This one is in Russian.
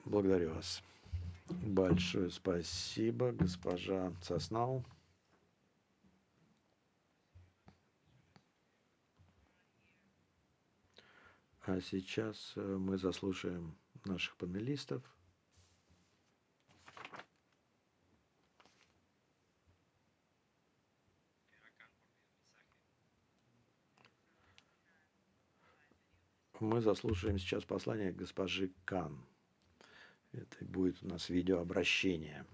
Благодарю вас. Большое спасибо, госпожа Соснау. А сейчас мы заслушаем наших панелистов. Мы заслушаем сейчас послание госпожи Кан. Это будет у нас видеообращение.